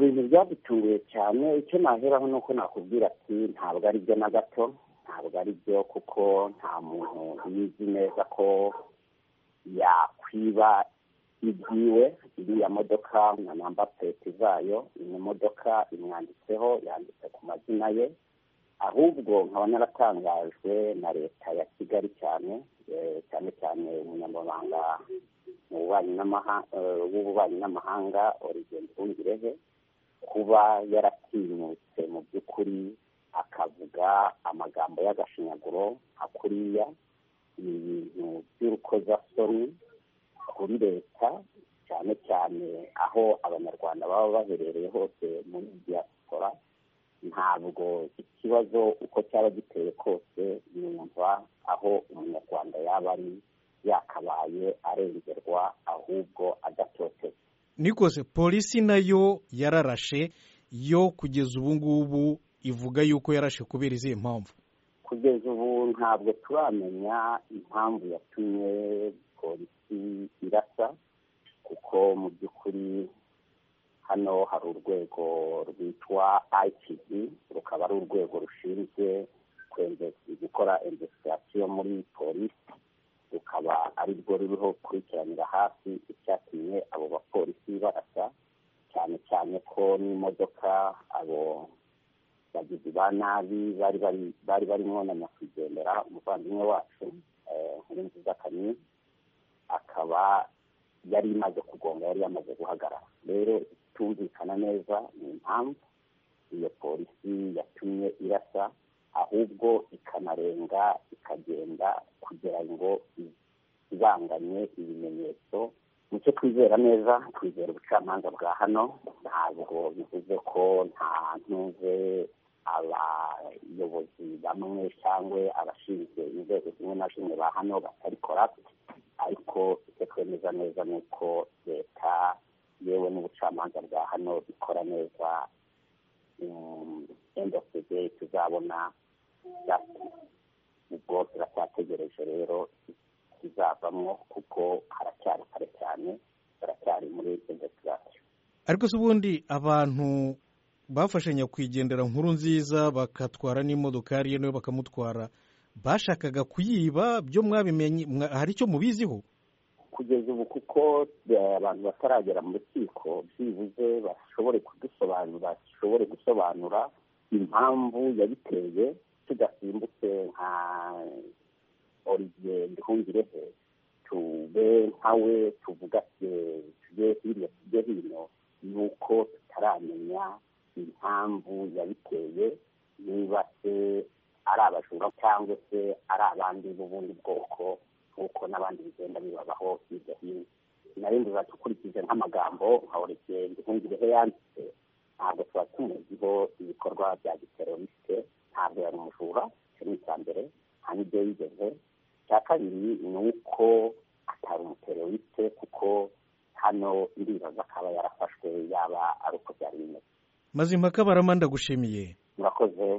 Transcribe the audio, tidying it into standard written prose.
bintu byadutunguye cyane, icyo naheraho ni uko nakubwira ati ntabwo ari byo na gato, ntabwo ari byo, kuko nta muntu ubizi neza ko yakwiba ibyiwe. Iriya modoka na namba plate zayo, iyi modoka imwanditseho, yanditse ku mazina ye, ahubwo nkaba naratangajwe na leta ya Kigali cyane cyane umunyamabanga w'ububanyi n'amahanga Olivier Nduhungirehe, kuba yaratinyutse mu by'ukuri akavuga amagambo y'agashinyaguro akuriya, ibintu by'urukozasoni kuri leta, cyane cyane aho abanyarwanda baba baherereye hose muri diaspora. Ntabwo ikibazo uko cyaba giteye kose yumva aho umunyarwanda yaba ari yakabaye arengerwa, ahubwo adatoteza. Nikose polisi nayo yararashe, yo kugeza ubu ngubu ivuga yuko yarashe kubera izihe mpamvu? Kugeza ubu ntabwo turamenya impamvu yatumye polisi irasa, kuko mu by'ukuri hano hari urwego rwitwa IPD, rukaba ari urwego rushinzwe gukora investigation muri polisi, rukaba ari rwo ruriho gukurikiranira hafi icyatumye abo bapolisi barasa, cyane cyane ko n'imodoka abo bagizi ba nabi bari barimo na nyakwigendera umuvandimwe wacu Nkurunziza Camille, akaba yari imaze kugonga, yari yamaze guhagarara. Rero tumvikana neza ni impamvu iyo polisi yatumye irasa, ahubwo ikanarenga ikagenda kugira ngo ibanganye ibimenyetso. Nicyo twizera neza, twizera ubucamanza bwa hano, ntabwo bivuze ko nta ntuze abayobozi bamwe cyangwa abashinzwe inzego zimwe na zimwe ba hano batabikora, ariko icyo twemeza neza ni uko leta yewe n'ubucamanza bwa hano bikora neza. End of the day tuzabona ubwo turacyategereje rero kizavamo, kuko haracyari kare cyane, baracyari muri investigation. Ariko se ubundi abantu bafashe nyakwigendera Nkurunziza bakatwara n'imodokari ye nayo bakamutwara, bashakaga kuyiba, byo mwabimenye? Hari icyo mubiziho kugeza ubu? Kuko abantu bataragera mu rukiko byibuze bashobore gusobanura impamvu yabiteye, tudasimbutse nka Olivier Nduhungirehe, tube nkawe tuvuga tujye hirya tujye hino, nuko tutaramenya impamvu yabiteye, niba se ari abajura cyangwa se ari abandi b'ubundi bwoko, nk'uko n'abandi bigenda bibabaho hirya hino. Narindi ukurikije nk'amagambo nka Olivier Nduhungirehe yanditse, ntabwo tuba tumuziho ibikorwa bya giteroriste, ntabwo yari umujura, icyo ni icya mbere, nta n'ibyo yigeze. Icya kabiri ni uko atari umuteroriste, kuko hano ndibaza akaba yarafashwe, yaba ari uko byari bimeze. Mazimpaka Barama, ndagushimiye. Murakoze.